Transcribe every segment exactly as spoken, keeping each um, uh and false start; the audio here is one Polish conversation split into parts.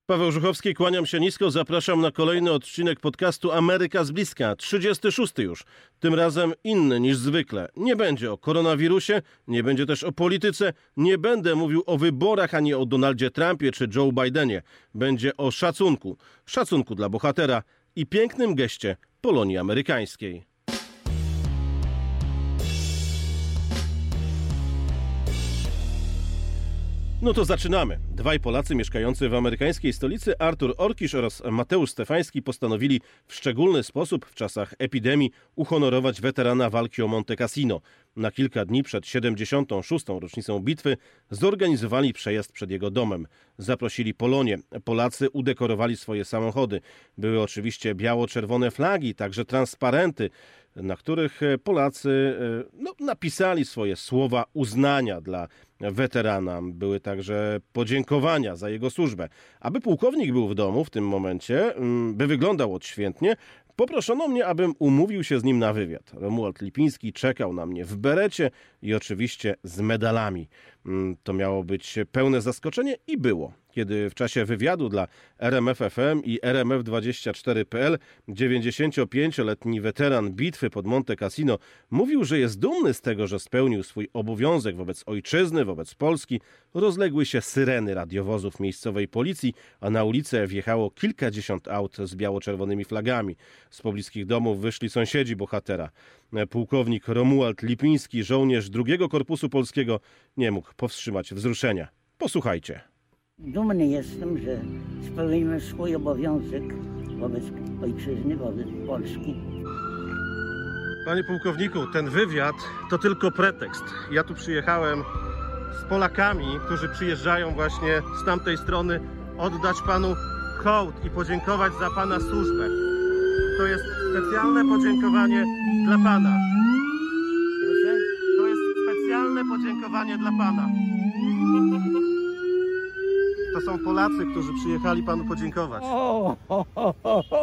Paweł Żuchowski, kłaniam się nisko, zapraszam na kolejny odcinek podcastu Ameryka z bliska, trzydziesty szósty już. Tym razem inny niż zwykle. Nie będzie o koronawirusie, nie będzie też o polityce, nie będę mówił o wyborach ani o Donaldzie Trumpie czy Joe Bidenie. Będzie o szacunku. Szacunku dla bohatera i pięknym geście Polonii amerykańskiej. No to zaczynamy. Dwaj Polacy mieszkający w amerykańskiej stolicy, Artur Orkisz oraz Mateusz Stefański, postanowili w szczególny sposób w czasach epidemii uhonorować weterana walki o Monte Cassino. Na kilka dni przed siedemdziesiątą szóstą rocznicą bitwy zorganizowali przejazd przed jego domem. Zaprosili Polonię. Polacy udekorowali swoje samochody. Były oczywiście biało-czerwone flagi, także transparenty, na których Polacy no, napisali swoje słowa uznania dla weterana. Były także podziękowania za jego służbę. Aby pułkownik był w domu w tym momencie, by wyglądał odświętnie, poproszono mnie, abym umówił się z nim na wywiad. Romuald Lipiński czekał na mnie w berecie i oczywiście z medalami. To miało być pełne zaskoczenie i było. Kiedy w czasie wywiadu dla R M F F M i R M F dwadzieścia cztery kropka P L dziewięćdziesięciopięcioletni weteran bitwy pod Monte Cassino mówił, że jest dumny z tego, że spełnił swój obowiązek wobec ojczyzny, wobec Polski, rozległy się syreny radiowozów miejscowej policji, a na ulicę wjechało kilkadziesiąt aut z biało-czerwonymi flagami. Z pobliskich domów wyszli sąsiedzi bohatera. Pułkownik Romuald Lipiński, żołnierz drugiego Korpusu Polskiego, nie mógł powstrzymać wzruszenia. Posłuchajcie. Dumny jestem, że spełniłem swój obowiązek wobec ojczyzny, wobec Polski. Panie pułkowniku, ten wywiad to tylko pretekst. Ja tu przyjechałem z Polakami, którzy przyjeżdżają właśnie z tamtej strony, oddać panu hołd i podziękować za pana służbę. To jest specjalne podziękowanie dla pana. Proszę? To jest specjalne podziękowanie dla pana. To są Polacy, którzy przyjechali panu podziękować. O, ho, ho, ho, ho.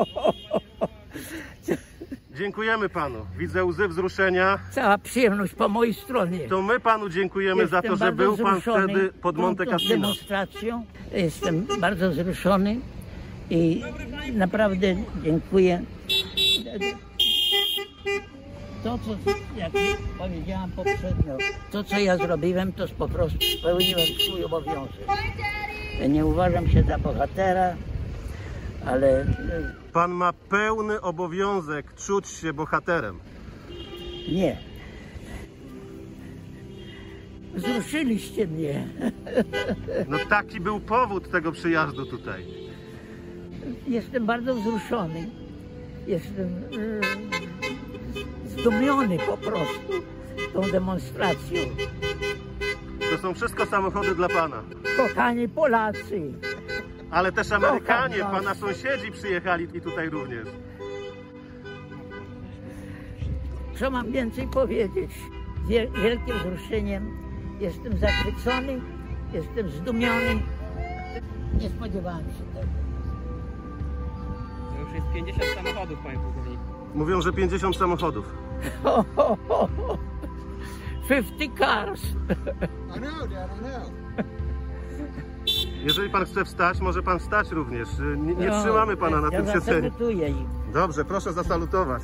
Dziękujemy panu. Widzę łzy wzruszenia. Cała przyjemność po mojej stronie. To my panu dziękujemy Jestem za to, że bardzo był pan wzruszony wtedy pod Monte tą Cassino. demonstracją. Jestem bardzo wzruszony i naprawdę dziękuję. To, co, jak powiedziałam poprzednio, to, co ja zrobiłem, to po prostu spełniłem swój obowiązek. Nie uważam się za bohatera, ale Pan ma pełny obowiązek czuć się bohaterem. nie. Wzruszyliście mnie. No taki był powód tego przyjazdu tutaj. Jestem bardzo wzruszony. Jestem yy, zdumiony po prostu tą demonstracją. To są wszystko samochody dla pana. Kochani Polacy, Ale też Amerykanie, Kocham was. pana sąsiedzi przyjechali i tutaj również. co mam więcej powiedzieć? Wiel- wielkim wzruszeniem. Jestem zachwycony, jestem zdumiony. Nie spodziewałem się tego. To już jest pięćdziesiąt samochodów, panie pułkowniku. Mówią, że pięćdziesiąt samochodów. Ho, ho, ho, ho. fifty cars. I know, Dad, I know. Jeżeli pan chce wstać, może pan wstać również. Nie, nie No, trzymamy pana na ja tym siedzeniu. zasalutuję im. Dobrze, proszę zasalutować.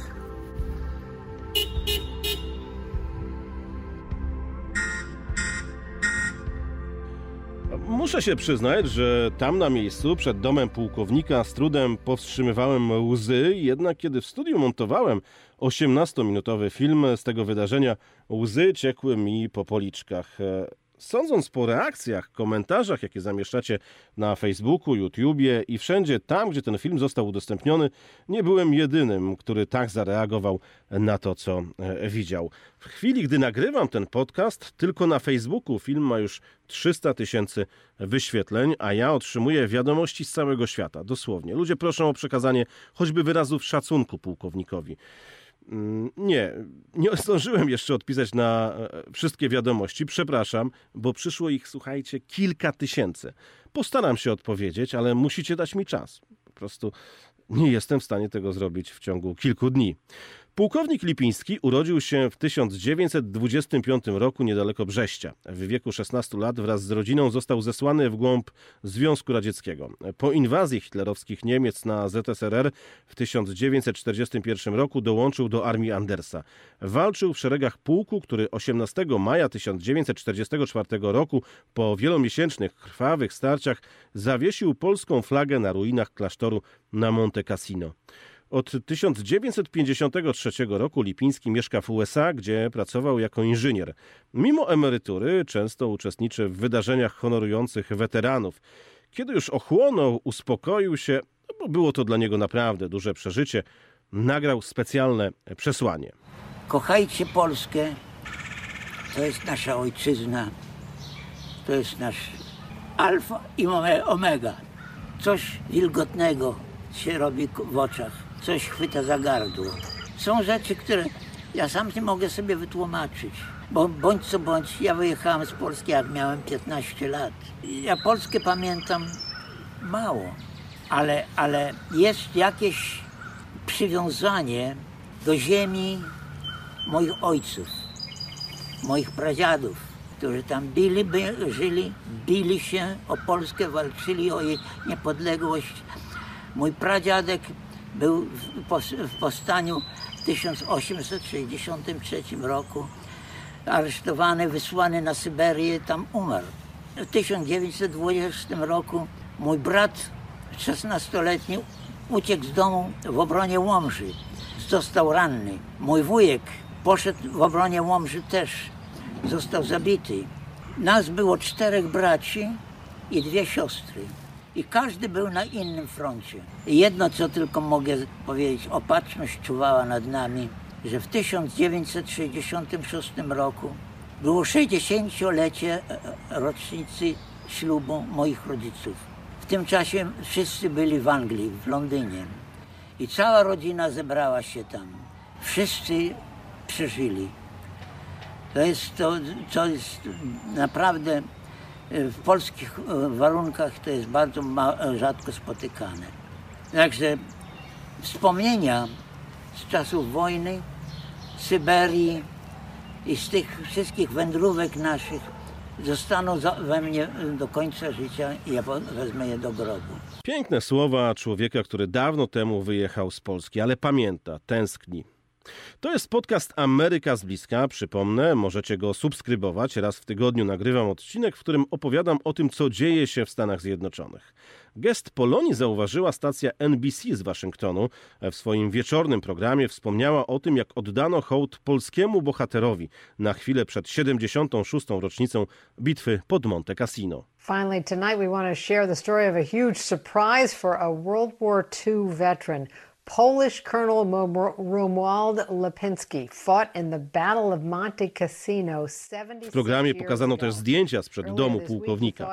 Muszę się przyznać, że tam na miejscu, przed domem pułkownika, z trudem powstrzymywałem łzy, jednak kiedy w studiu montowałem osiemnastominutowy film z tego wydarzenia, łzy ciekły mi po policzkach. Sądząc po reakcjach, komentarzach, jakie zamieszczacie na Facebooku, YouTubie i wszędzie tam, gdzie ten film został udostępniony, nie byłem jedynym, który tak zareagował na to, co e, widział. W chwili, gdy nagrywam ten podcast, tylko na Facebooku film ma już trzysta tysięcy wyświetleń, a ja otrzymuję wiadomości z całego świata, dosłownie. Ludzie proszą o przekazanie choćby wyrazów szacunku pułkownikowi. Nie, nie zdążyłem jeszcze odpisać na wszystkie wiadomości. Przepraszam, bo przyszło ich, słuchajcie, kilka tysięcy. Postaram się odpowiedzieć, ale musicie dać mi czas. Po prostu nie jestem w stanie tego zrobić w ciągu kilku dni. Pułkownik Lipiński urodził się w tysiąc dziewięćset dwudziestym piątym roku niedaleko Brześcia. W wieku szesnastu lat wraz z rodziną został zesłany w głąb Związku Radzieckiego. Po inwazji hitlerowskich Niemiec na Z S R R w tysiąc dziewięćset czterdziestym pierwszym roku dołączył do armii Andersa. Walczył w szeregach pułku, który osiemnastego maja tysiąc dziewięćset czterdziestego czwartego roku po wielomiesięcznych krwawych starciach zawiesił polską flagę na ruinach klasztoru na Monte Cassino. Od tysiąc dziewięćset pięćdziesiątego trzeciego roku Lipiński mieszka w U S A, gdzie pracował jako inżynier. Mimo emerytury często uczestniczy w wydarzeniach honorujących weteranów. Kiedy już ochłonął, uspokoił się, no bo było to dla niego naprawdę duże przeżycie, nagrał specjalne przesłanie. Kochajcie Polskę, to jest nasza ojczyzna, to jest nasz alfa i omega. Coś wilgotnego się robi w oczach, coś chwyta za gardło. Są rzeczy, które ja sam nie mogę sobie wytłumaczyć, bo bądź co bądź, ja wyjechałem z Polski, jak miałem piętnaście lat. Ja Polskę pamiętam mało, ale, ale jest jakieś przywiązanie do ziemi moich ojców, moich pradziadów, którzy tam bili, by, żyli, bili się o Polskę, walczyli o jej niepodległość. Mój pradziadek był w powstaniu w tysiąc osiemset sześćdziesiątym trzecim roku aresztowany, wysłany na Syberię, tam umarł. W tysiąc dziewięćset dwudziestym roku mój brat szesnastoletni uciekł z domu w obronie Łomży. Został ranny. Mój wujek poszedł w obronie Łomży też. Został zabity. Nas było czterech braci i dwie siostry. I każdy był na innym froncie. I jedno, co tylko mogę powiedzieć, opatrzność czuwała nad nami, że w tysiąc dziewięćset sześćdziesiątym szóstym roku było sześćdziesięciolecie rocznicy ślubu moich rodziców. W tym czasie wszyscy byli w Anglii, w Londynie. I cała rodzina zebrała się tam. Wszyscy przeżyli. To jest to, co jest naprawdę w polskich warunkach to jest bardzo ma, rzadko spotykane. Także wspomnienia z czasów wojny, Syberii i z tych wszystkich wędrówek naszych zostaną we mnie do końca życia i ja wezmę je do grobu. Piękne słowa człowieka, który dawno temu wyjechał z Polski, ale pamięta, tęskni. To jest podcast Ameryka z bliska. Przypomnę, możecie go subskrybować. Raz w tygodniu nagrywam odcinek, w którym opowiadam o tym, co dzieje się w Stanach Zjednoczonych. Gest Polonii zauważyła stacja N B C z Waszyngtonu. W swoim wieczornym programie wspomniała o tym, jak oddano hołd polskiemu bohaterowi na chwilę przed siedemdziesiątą szóstą rocznicą bitwy pod Monte Cassino. Finally, tonight we want to share the story of a huge surprise for a World War Two veteran. Polish Colonel Romuald Lipinski fought in the Battle of Monte Cassino W programie pokazano też zdjęcia sprzed domu pułkownika.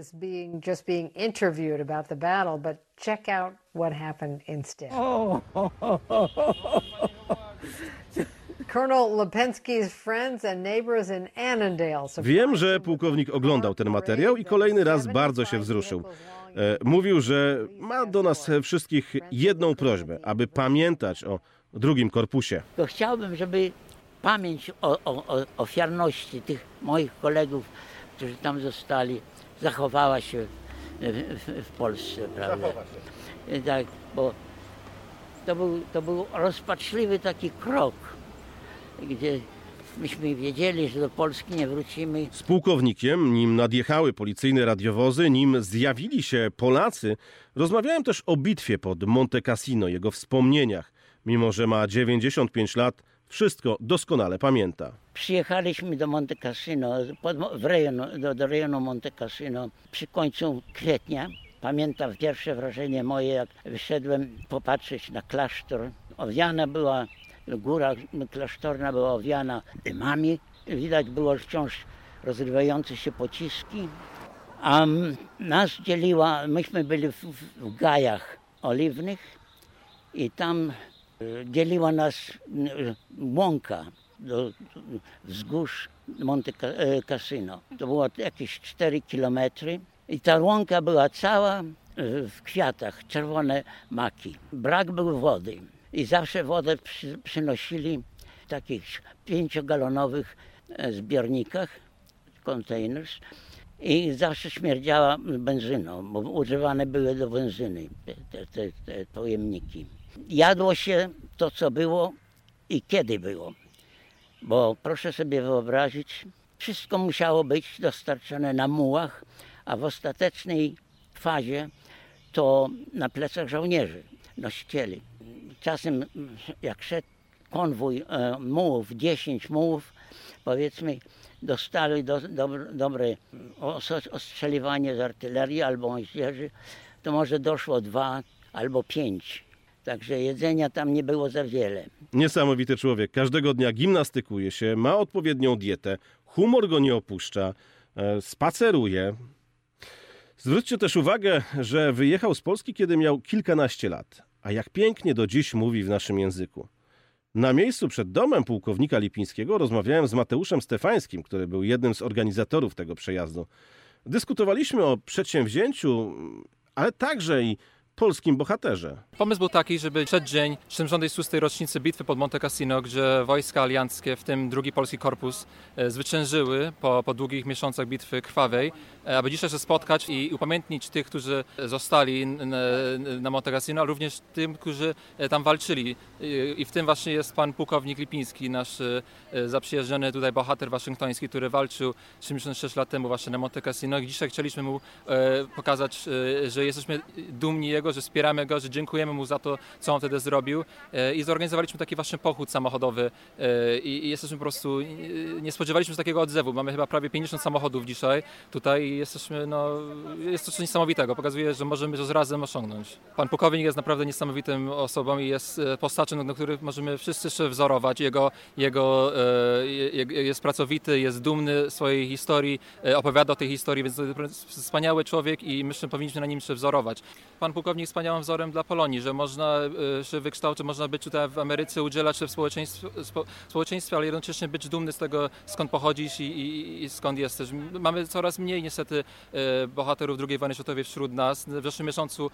Wiem, że pułkownik oglądał ten materiał i kolejny raz bardzo się wzruszył. Mówił, że ma do nas wszystkich jedną prośbę, aby pamiętać o drugim korpusie. To chciałbym, żeby pamięć o, o, o ofiarności tych moich kolegów, którzy tam zostali, zachowała się w, w, w Polsce, prawda? Tak, bo to był, to był rozpaczliwy taki krok, gdzie myśmy wiedzieli, że do Polski nie wrócimy. Z pułkownikiem, nim nadjechały policyjne radiowozy, nim zjawili się Polacy, rozmawiałem też o bitwie pod Monte Cassino, jego wspomnieniach. Mimo że ma dziewięćdziesiąt pięć lat, wszystko doskonale pamięta. Przyjechaliśmy do Monte Cassino, pod, w rejonu, do, do rejonu Monte Cassino przy końcu kwietnia. Pamiętam pierwsze wrażenie moje, jak wyszedłem popatrzeć na klasztor. Owiana była Góra klasztorna była owiana dymami. Widać było wciąż rozrywające się pociski. A nas dzieliła, myśmy byli w, w gajach oliwnych i tam dzieliła nas łąka do wzgórz Monte Cassino. To było jakieś cztery kilometry i ta łąka była cała w kwiatach, czerwone maki. Brak był wody. i zawsze wodę przy, przynosili w takich pięciogalonowych zbiornikach, containers, i zawsze śmierdziała benzyną, bo używane były do benzyny te, te, te, te pojemniki. Jadło się to, co było i kiedy było, bo proszę sobie wyobrazić, wszystko musiało być dostarczone na mułach, a w ostatecznej fazie to na plecach żołnierzy, nosicieli. Czasem jak szedł konwój e, mułów, dziesięć mułów, powiedzmy, dostali do, do, dobre ostrzeliwanie z artylerii albo moździerzy, to może doszło dwa albo pięć. Także jedzenia tam nie było za wiele. Niesamowity człowiek. Każdego dnia gimnastykuje się, ma odpowiednią dietę, humor go nie opuszcza, e, spaceruje. Zwróćcie też uwagę, że wyjechał z Polski, kiedy miał kilkanaście lat. A jak pięknie do dziś mówi w naszym języku. Na miejscu przed domem pułkownika Lipińskiego rozmawiałem z Mateuszem Stefańskim, który był jednym z organizatorów tego przejazdu. Dyskutowaliśmy o przedsięwzięciu, ale także i polskim bohaterze. Pomysł był taki, żeby przeddzień siedemdziesiątej szóstej rocznicy bitwy pod Monte Cassino, gdzie wojska alianckie, w tym drugi Polski Korpus, zwyciężyły po, po długich miesiącach bitwy krwawej, aby dzisiaj się spotkać i upamiętnić tych, którzy zostali na, na Monte Cassino, ale również tym, którzy tam walczyli. I w tym właśnie jest pan pułkownik Lipiński, nasz zaprzyjaźniony tutaj bohater waszyngtoński, który walczył siedemdziesiąt sześć lat temu właśnie na Monte Cassino. I dzisiaj chcieliśmy mu pokazać, że jesteśmy dumni jego, że wspieramy go, że dziękujemy mu za to, co on wtedy zrobił, i zorganizowaliśmy taki właśnie pochód samochodowy i jesteśmy po prostu, nie spodziewaliśmy się takiego odzewu. Mamy chyba prawie pięćdziesiąt samochodów dzisiaj tutaj i jesteśmy, no, jest to coś niesamowitego. Pokazuje, że możemy to razem osiągnąć. Pan pułkownik jest naprawdę niesamowitym osobą i jest postacią, na których możemy wszyscy się wzorować. Jego, jego jest pracowity, jest dumny swojej historii, opowiada o tej historii, więc to jest wspaniały człowiek i myślę, że powinniśmy na nim się wzorować. Pan pułkownik jest wspaniałym wzorem dla Polonii, że można się wykształcić, można być tutaj w Ameryce, udzielać się w społeczeństwie, społeczeństwie, ale jednocześnie być dumny z tego, skąd pochodzisz i, i, i skąd jesteś. Mamy coraz mniej niestety bohaterów drugiej wojny światowej wśród nas. W zeszłym miesiącu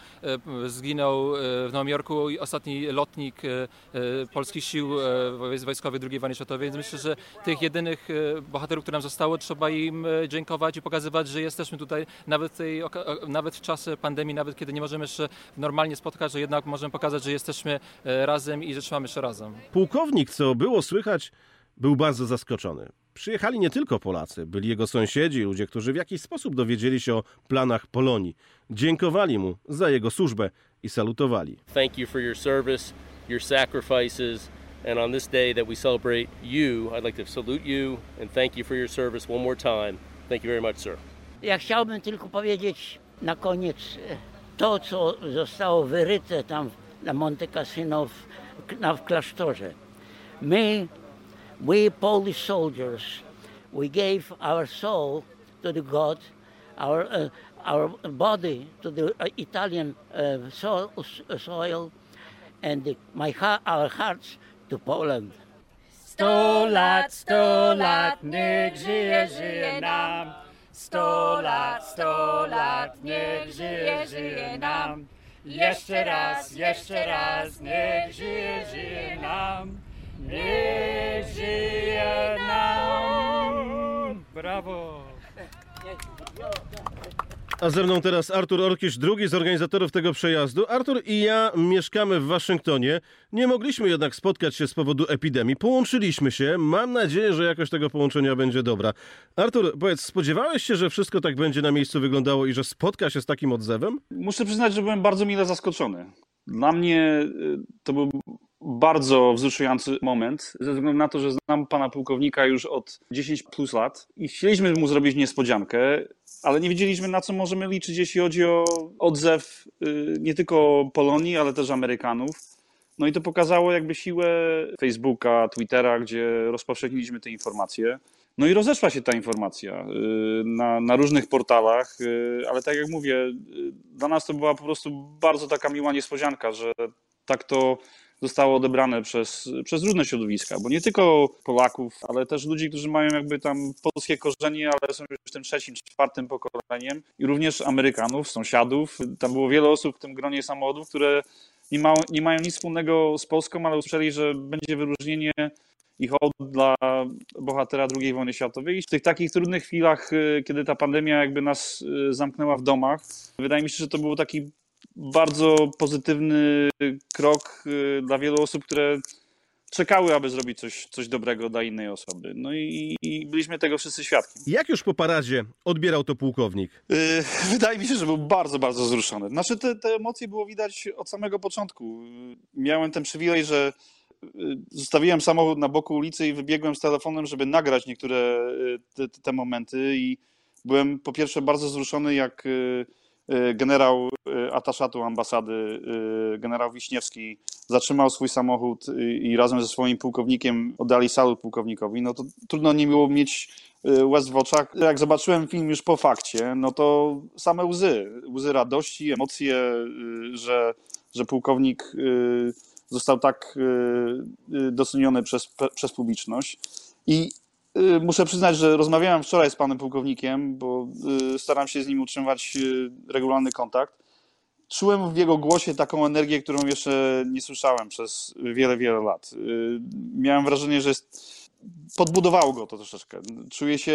zginął w Nowym Jorku ostatni lotnik polskich sił wojskowych drugiej wojny światowej, więc myślę, że tych jedynych bohaterów, które nam zostało, trzeba im dziękować i pokazywać, że jesteśmy tutaj nawet, tej, nawet w czasie pandemii, nawet kiedy nie możemy się normalnie spotkać, że jednak możemy pokazać, że jesteśmy razem i że trzymamy się razem. Pułkownik, co było słychać, był bardzo zaskoczony. Przyjechali nie tylko Polacy, byli jego sąsiedzi, ludzie, którzy w jakiś sposób dowiedzieli się o planach Polonii. Dziękowali mu za jego służbę i salutowali. Thank you for your service, your sacrifices, and on this day that we celebrate you, I'd like to salute you and thank you for your service one more time. Thank you very much, sir. Ja chciałbym tylko powiedzieć na koniec to, co zostało wyryte tam na Monte Cassino w, na, w klasztorze. My, we Polish soldiers, we gave our soul to the God, our, uh, our body to the uh, Italian uh, soil, soil and the, my our hearts to Poland. Sto lat, sto lat, niech żyje, żyje nam. Sto lat, sto lat, niech żyje, żyje nam. Jeszcze raz, jeszcze raz, niech żyje, żyje nam. Niech żyje nam. Brawo! A ze mną teraz Artur Orkisz, drugi z organizatorów tego przejazdu. Artur i ja mieszkamy w Waszyngtonie. Nie mogliśmy jednak spotkać się z powodu epidemii. Połączyliśmy się. Mam nadzieję, że jakość tego połączenia będzie dobra. Artur, powiedz, spodziewałeś się, że wszystko tak będzie na miejscu wyglądało i że spotka się z takim odzewem? Muszę przyznać, że byłem bardzo mile zaskoczony. Dla mnie to był bardzo wzruszający moment, ze względu na to, że znam pana pułkownika już od dziesięć plus lat i chcieliśmy mu zrobić niespodziankę, ale nie wiedzieliśmy, na co możemy liczyć, jeśli chodzi o odzew nie tylko Polonii, ale też Amerykanów. No i to pokazało jakby siłę Facebooka, Twittera, gdzie rozpowszechniliśmy te informacje. No i rozeszła się ta informacja na, na różnych portalach, ale tak jak mówię, dla nas to była po prostu bardzo taka miła niespodzianka, że tak to zostało odebrane przez, przez różne środowiska, bo nie tylko Polaków, ale też ludzi, którzy mają jakby tam polskie korzenie, ale są już tym trzecim, czwartym pokoleniem i również Amerykanów, sąsiadów. Tam było wiele osób w tym gronie samochodów, które nie, ma, nie mają nic wspólnego z Polską, ale usłyszeli, że będzie wyróżnienie i hołd dla bohatera drugiej wojny światowej. I w tych takich trudnych chwilach, kiedy ta pandemia jakby nas zamknęła w domach, wydaje mi się, że to był taki bardzo pozytywny krok dla wielu osób, które czekały, aby zrobić coś, coś dobrego dla innej osoby. No i, i byliśmy tego wszyscy świadkiem. Jak już po paradzie odbierał to pułkownik? Yy, wydaje mi się, że był bardzo, bardzo wzruszony. Znaczy te, te emocje było widać od samego początku. Miałem ten przywilej, że zostawiłem samochód na boku ulicy i wybiegłem z telefonem, żeby nagrać niektóre te, te momenty i byłem po pierwsze bardzo wzruszony, jak generał ataszatu ambasady, generał Wiśniewski zatrzymał swój samochód i razem ze swoim pułkownikiem oddali salut pułkownikowi. No to trudno nie było mieć łez w oczach. Jak zobaczyłem film już po fakcie, no to same łzy, łzy radości, emocje, że, że pułkownik został tak doceniony przez, przez publiczność. I muszę przyznać, że rozmawiałem wczoraj z panem pułkownikiem, bo staram się z nim utrzymywać regularny kontakt. Czułem w jego głosie taką energię, którą jeszcze nie słyszałem przez wiele, wiele lat. Miałem wrażenie, że jest, podbudowało go to troszeczkę. Czuje się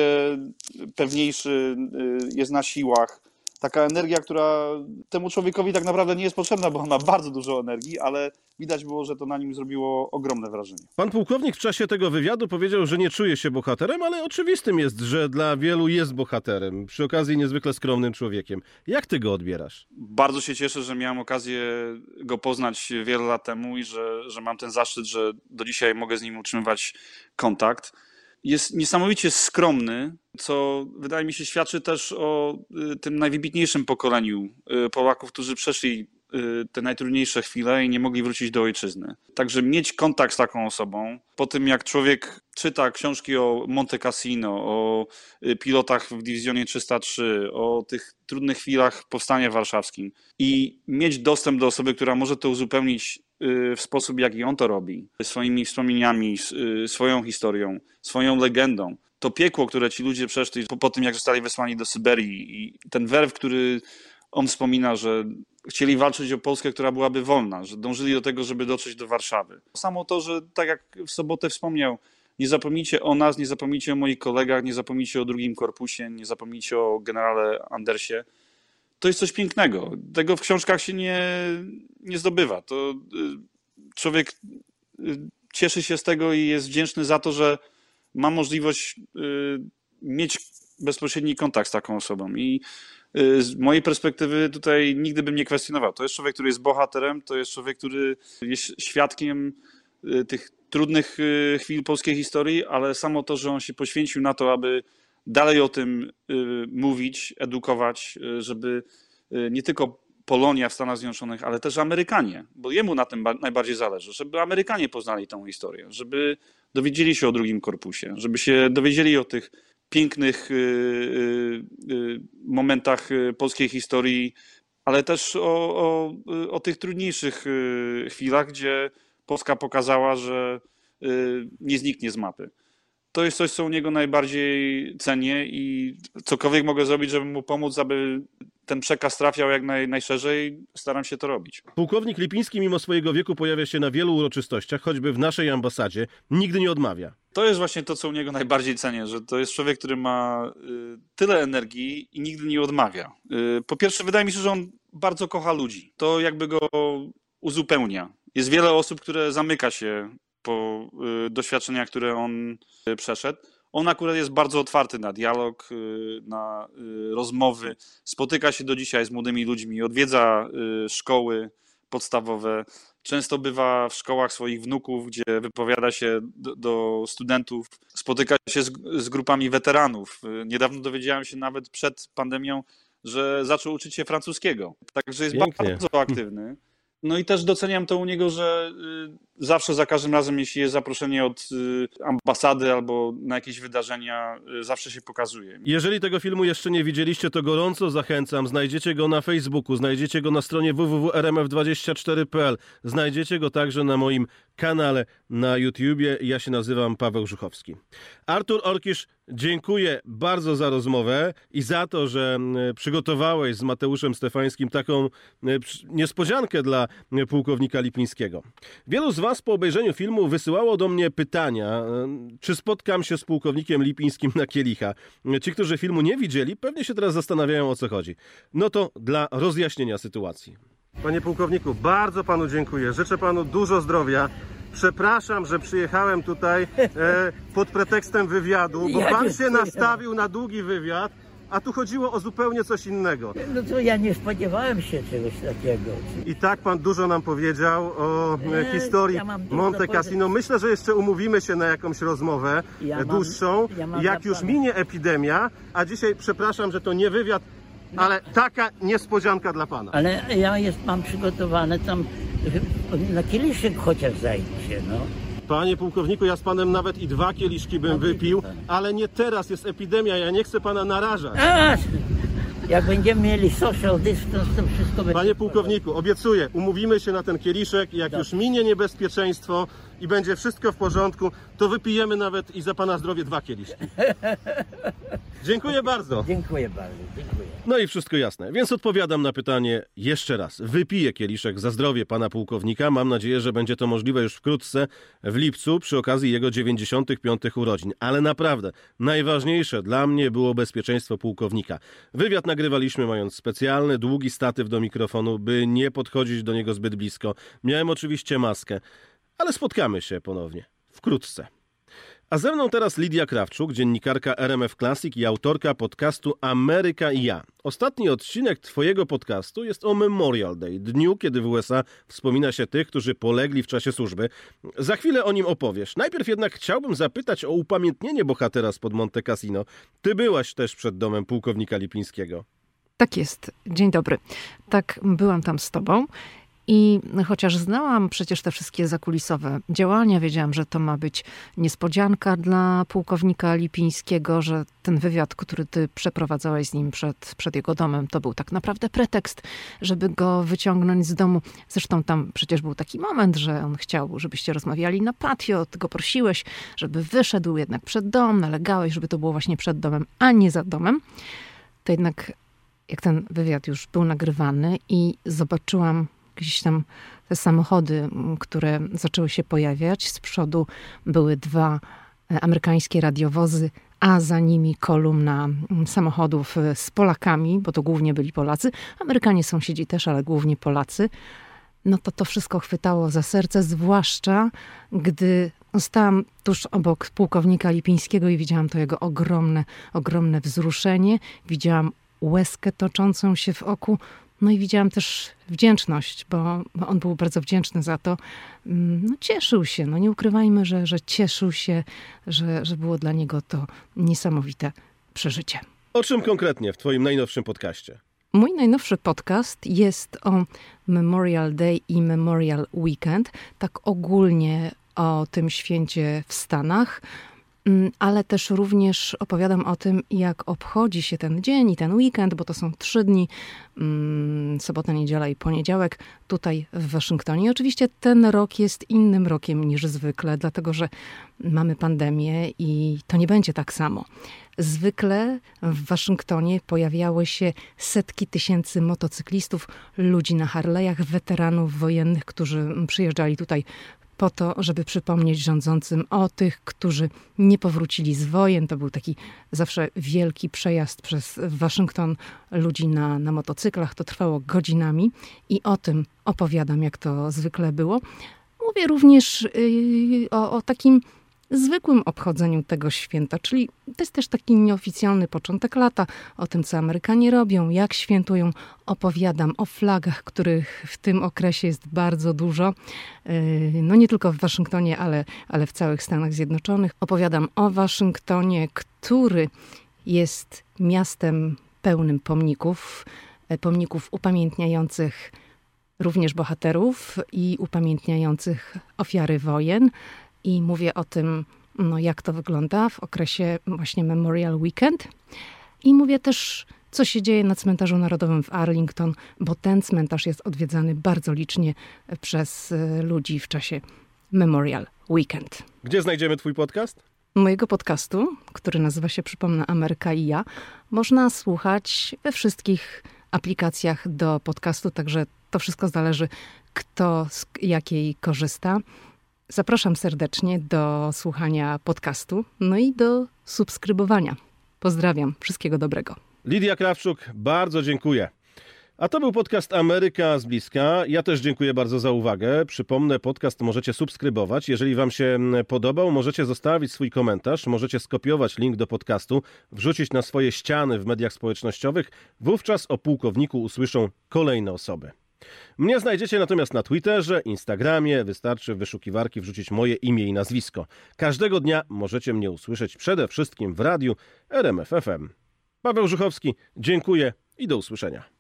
pewniejszy, jest na siłach. Taka energia, która temu człowiekowi tak naprawdę nie jest potrzebna, bo on ma bardzo dużo energii, ale widać było, że to na nim zrobiło ogromne wrażenie. Pan pułkownik w czasie tego wywiadu powiedział, że nie czuje się bohaterem, ale oczywistym jest, że dla wielu jest bohaterem. Przy okazji niezwykle skromnym człowiekiem. Jak ty go odbierasz? Bardzo się cieszę, że miałem okazję go poznać wiele lat temu i że, że mam ten zaszczyt, że do dzisiaj mogę z nim utrzymywać kontakt. Jest niesamowicie skromny, co wydaje mi się świadczy też o tym najwybitniejszym pokoleniu Polaków, którzy przeszli te najtrudniejsze chwile i nie mogli wrócić do ojczyzny. Także mieć kontakt z taką osobą, po tym jak człowiek czyta książki o Monte Cassino, o pilotach w Dywizjonie trzysta trzy, o tych trudnych chwilach powstania warszawskim i mieć dostęp do osoby, która może to uzupełnić w sposób, jaki on to robi, swoimi wspomnieniami, swoją historią, swoją legendą. To piekło, które ci ludzie przeszli po, po tym, jak zostali wysłani do Syberii i ten werw, który on wspomina, że chcieli walczyć o Polskę, która byłaby wolna, że dążyli do tego, żeby dotrzeć do Warszawy. Samo to, że tak jak w sobotę wspomniał, nie zapomnijcie o nas, nie zapomnijcie o moich kolegach, nie zapomnijcie o drugim korpusie, nie zapomnijcie o generale Andersie. To jest coś pięknego. Tego w książkach się nie, nie zdobywa. To człowiek cieszy się z tego i jest wdzięczny za to, że ma możliwość mieć bezpośredni kontakt z taką osobą. I z mojej perspektywy tutaj nigdy bym nie kwestionował. To jest człowiek, który jest bohaterem, to jest człowiek, który jest świadkiem tych trudnych chwil polskiej historii, ale samo to, że on się poświęcił na to, aby dalej o tym mówić, edukować, żeby nie tylko Polonia w Stanach Zjednoczonych, ale też Amerykanie, bo jemu na tym najbardziej zależy, żeby Amerykanie poznali tą historię, żeby dowiedzieli się o drugim korpusie, żeby się dowiedzieli o tych pięknych momentach polskiej historii, ale też o, o, o tych trudniejszych chwilach, gdzie Polska pokazała, że nie zniknie z mapy. To jest coś, co u niego najbardziej cenię i cokolwiek mogę zrobić, żeby mu pomóc, aby ten przekaz trafiał jak naj, najszerzej, staram się to robić. Pułkownik Lipiński mimo swojego wieku pojawia się na wielu uroczystościach, choćby w naszej ambasadzie. Nigdy nie odmawia. To jest właśnie to, co u niego najbardziej cenię, że to jest człowiek, który ma tyle energii i nigdy nie odmawia. Po pierwsze, wydaje mi się, że on bardzo kocha ludzi. To jakby go uzupełnia. Jest wiele osób, które zamyka się po doświadczeniach, które on przeszedł. On akurat jest bardzo otwarty na dialog, na rozmowy. Spotyka się do dzisiaj z młodymi ludźmi, odwiedza szkoły podstawowe. Często bywa w szkołach swoich wnuków, gdzie wypowiada się do, do studentów. Spotyka się z, z grupami weteranów. Niedawno dowiedziałem się nawet przed pandemią, że zaczął uczyć się francuskiego. Także jest Pięknie. bardzo aktywny. No i też doceniam to u niego, że zawsze za każdym razem, jeśli jest zaproszenie od ambasady albo na jakieś wydarzenia, zawsze się pokazuje. Jeżeli tego filmu jeszcze nie widzieliście, to gorąco zachęcam. Znajdziecie go na Facebooku, znajdziecie go na stronie w w w kropka r m f dwadzieścia cztery kropka p l, znajdziecie go także na moim kanale na YouTubie. Ja się nazywam Paweł Żuchowski. Artur Orkisz, dziękuję bardzo za rozmowę i za to, że przygotowałeś z Mateuszem Stefańskim taką niespodziankę dla pułkownika Lipińskiego. Wielu z was po obejrzeniu filmu wysyłało do mnie pytania, czy spotkam się z pułkownikiem Lipińskim na kielicha. Ci, którzy filmu nie widzieli, pewnie się teraz zastanawiają, o co chodzi. No to dla rozjaśnienia sytuacji. Panie pułkowniku, bardzo panu dziękuję. Życzę panu dużo zdrowia. Przepraszam, że przyjechałem tutaj e, pod pretekstem wywiadu, bo Ja pan nie się przyjechałem. nastawił na długi wywiad, a tu chodziło o zupełnie coś innego. No to ja nie spodziewałem się czegoś takiego. I tak pan dużo nam powiedział o e, Nie, historii ja mam dużo Monte do Cassino. Myślę, że jeszcze umówimy się na jakąś rozmowę Ja e, mam- dłuższą, ja mam jak na już planie. minie epidemia, a dzisiaj przepraszam, że to nie wywiad, ale taka niespodzianka dla pana. Ale ja jest, mam przygotowane tam y, na kieliszek chociaż zajdzie, no. Panie pułkowniku, ja z panem nawet i dwa kieliszki bym No, wypił, widzi pan. ale nie teraz, jest epidemia, ja nie chcę pana narażać. A, jak będziemy mieli social distance, to wszystko będzie... Panie pułkowniku, obiecuję, umówimy się na ten kieliszek, jak Dobrze. już minie niebezpieczeństwo i będzie wszystko w porządku, to wypijemy nawet i za pana zdrowie dwa kieliszki. Dziękuję bardzo. Dziękuję bardzo, dziękuję. No i wszystko jasne, więc odpowiadam na pytanie jeszcze raz. Wypiję kieliszek za zdrowie pana pułkownika. Mam nadzieję, że będzie to możliwe już wkrótce, w lipcu, przy okazji jego dziewięćdziesiątych piątych urodzin. Ale naprawdę, najważniejsze dla mnie było bezpieczeństwo pułkownika. Wywiad nagrywaliśmy mając specjalny, długi statyw do mikrofonu, by nie podchodzić do niego zbyt blisko. Miałem oczywiście maskę, ale spotkamy się ponownie. Wkrótce. A ze mną teraz Lidia Krawczuk, dziennikarka R M F Classic i autorka podcastu Ameryka i ja. Ostatni odcinek twojego podcastu jest o Memorial Day, dniu, kiedy w U S A wspomina się tych, którzy polegli w czasie służby. Za chwilę o nim opowiesz. Najpierw jednak chciałbym zapytać o upamiętnienie bohatera spod Monte Cassino. Ty byłaś też przed domem pułkownika Lipińskiego. Tak jest. Dzień dobry. Tak, byłam tam z tobą. I chociaż znałam przecież te wszystkie zakulisowe działania, wiedziałam, że to ma być niespodzianka dla pułkownika Lipińskiego, że ten wywiad, który ty przeprowadzałeś z nim przed, przed jego domem, to był tak naprawdę pretekst, żeby go wyciągnąć z domu. Zresztą tam przecież był taki moment, że on chciał, żebyście rozmawiali na patio, ty go prosiłeś, żeby wyszedł jednak przed dom, nalegałeś, żeby to było właśnie przed domem, a nie za domem. To jednak jak ten wywiad już był nagrywany i zobaczyłam gdzieś tam te samochody, które zaczęły się pojawiać. Z przodu były dwa amerykańskie radiowozy, a za nimi kolumna samochodów z Polakami, bo to głównie byli Polacy. Amerykanie sąsiedzi też, ale głównie Polacy. No to to wszystko chwytało za serce, zwłaszcza gdy stałam tuż obok pułkownika Lipińskiego i widziałam to jego ogromne, ogromne wzruszenie. Widziałam łezkę toczącą się w oku. No i widziałam też wdzięczność, bo on był bardzo wdzięczny za to. No, cieszył się, no nie ukrywajmy, że, że cieszył się, że, że było dla niego to niesamowite przeżycie. O czym konkretnie w twoim najnowszym podcaście? Mój najnowszy podcast jest o Memorial Day i Memorial Weekend, tak ogólnie o tym święcie w Stanach, ale też również opowiadam o tym, jak obchodzi się ten dzień i ten weekend, bo to są trzy dni, sobota, niedziela i poniedziałek tutaj w Waszyngtonie. I oczywiście ten rok jest innym rokiem niż zwykle, dlatego że mamy pandemię i to nie będzie tak samo. Zwykle w Waszyngtonie pojawiały się setki tysięcy motocyklistów, ludzi na Harley'ach, weteranów wojennych, którzy przyjeżdżali tutaj po to, żeby przypomnieć rządzącym o tych, którzy nie powrócili z wojen. To był taki zawsze wielki przejazd przez Waszyngton ludzi na, na motocyklach. To trwało godzinami i o tym opowiadam, jak to zwykle było. Mówię również yy, o, o takim zwykłym obchodzeniu tego święta, czyli to jest też taki nieoficjalny początek lata, o tym, co Amerykanie robią, jak świętują. Opowiadam o flagach, których w tym okresie jest bardzo dużo. No nie tylko w Waszyngtonie, ale, ale w całych Stanach Zjednoczonych. Opowiadam o Waszyngtonie, który jest miastem pełnym pomników, pomników upamiętniających również bohaterów i upamiętniających ofiary wojen. I mówię o tym, no, jak to wygląda w okresie właśnie Memorial Weekend. I mówię też, co się dzieje na cmentarzu narodowym w Arlington, bo ten cmentarz jest odwiedzany bardzo licznie przez ludzi w czasie Memorial Weekend. Gdzie znajdziemy twój podcast? Mojego podcastu, który nazywa się, przypomnę, Ameryka i ja, można słuchać we wszystkich aplikacjach do podcastu, także to wszystko zależy, kto z jakiej korzysta. Zapraszam serdecznie do słuchania podcastu, no i do subskrybowania. Pozdrawiam, wszystkiego dobrego. Lidia Krawczuk, bardzo dziękuję. A to był podcast Ameryka z bliska. Ja też dziękuję bardzo za uwagę. Przypomnę, podcast możecie subskrybować. Jeżeli wam się podobał, możecie zostawić swój komentarz, możecie skopiować link do podcastu, wrzucić na swoje ściany w mediach społecznościowych. Wówczas o pułkowniku usłyszą kolejne osoby. Mnie znajdziecie natomiast na Twitterze, Instagramie. Wystarczy w wyszukiwarki wrzucić moje imię i nazwisko. Każdego dnia możecie mnie usłyszeć przede wszystkim w radiu R M F F M. Paweł Żuchowski, dziękuję i do usłyszenia.